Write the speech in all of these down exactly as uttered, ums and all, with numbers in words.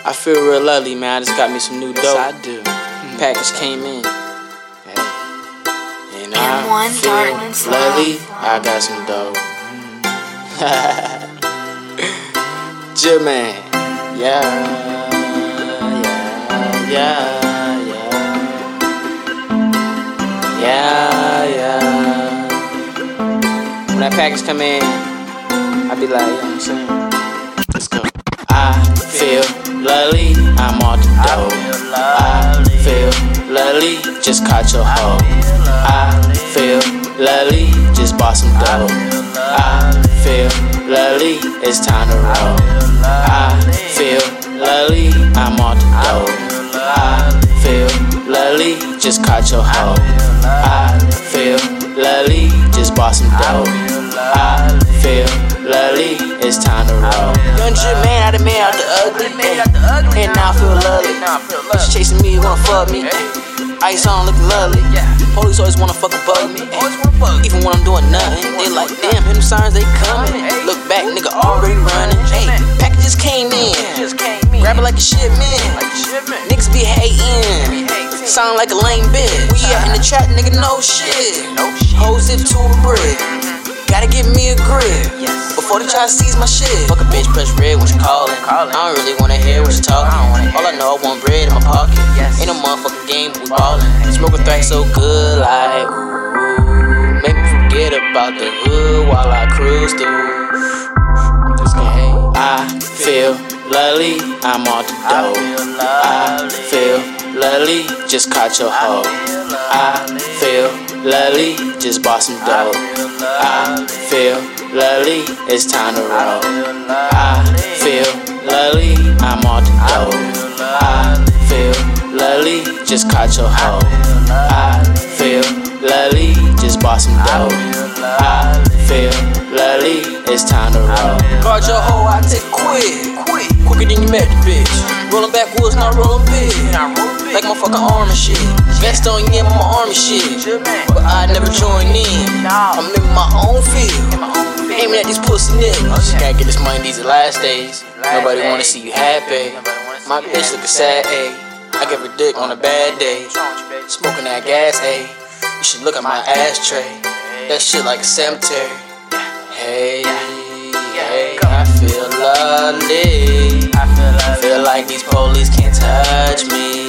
I feel real lovely, man. I just got me some new dope. Yes, I do. Package came in. Hey. And And I one feel darkness lovely. love. I got some dope. J-Man. Yeah. Yeah. Yeah. Yeah. Yeah. Yeah. When that package come in, I be like, you know what I'm saying? Let's go. I feel lovely, I'm on the dope. I feel lovely, just caught your hoe. I feel lovely, just bought some dope. I feel lovely, it's time to roll. I feel lovely, I'm on the dope. I feel lovely, just caught your hoe. I feel lovely, just bought some dope. I feel lovely, it's time to roll. Young J-Man, I done made out the ugly, ay. And now I feel lovely. Bitch chasing me, wanna fuck me, ay. Ice on, looking lovely. Police always wanna fucking bug me, ay. Even when I'm doing nothing, they like, damn, hit them signs, they coming. Look back, nigga already running. Ay, packages came in, grab it like a shit, man. Niggas be hating, sound like a lame bitch. We out in the trap, nigga, no shit. Hoes it to a brick. Gotta give me a grip before they try to seize my shit. Fuck a bitch, press red when she callin'. I don't really wanna hear what she talking. All I know, I want bread in my pocket. Ain't no motherfucking game, but we ballin'. Smoking thrax so good, like ooh. Make me forget about the hood while I cruise through. Let's go. I feel lovely, I'm on the dope. I feel lovely, just caught your hoe. I feel lovely, just bought some dope. I feel lovely, it's time to roll. I feel lovely, I'm on the dope. I feel lovely, just caught your hoe. I feel lovely, just bought some dope. I feel lovely, it's time to roll. Guard your hoe, I take quick, quicker than you met the bitch. Rolling backwoods, not rolling big. Like my fucking arm and shit. Vest on, yeah, my arm and shit. But I never join in. I'm in my own field, aiming at these pussy niggas. Gotta get this money, these are last days. Nobody wanna see you happy. My bitch lookin' sad, ayy. I give her dick on a bad day. Smoking that gas, ayy. You should look at my ashtray. That shit like a cemetery. Hey, hey, I feel lovely. I feel like these police can't touch me.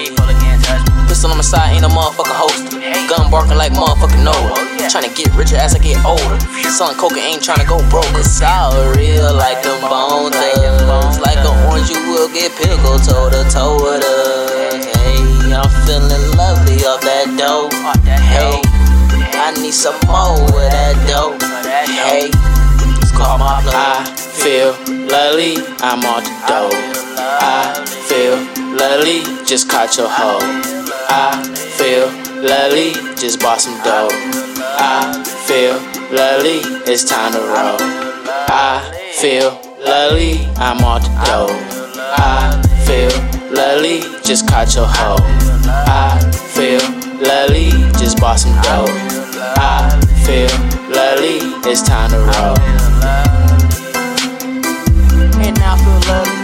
Pistol on my side, ain't no motherfucking holster. Gun barking like motherfucking Noah. Tryna get richer as I get older. Selling cocaine, tryna go broke. It's all real like them bone thugs. Like an orange, you will get pickled toe to toe with us. Hey, I'm feeling lovely off that dope. Hey, I need some more with that dope. Hey, it's called my blood. I feel lovely, I'm on the dope. I feel lovely, just caught your hoe. I feel lovely, just bought some dope. I feel lovely, it's time to roll. I feel lovely, I'm on the dope. I feel lovely, just caught your hoe. I feel lovely, just bought some dope. I feel lovely, it's time to roll. And now I feel lovely.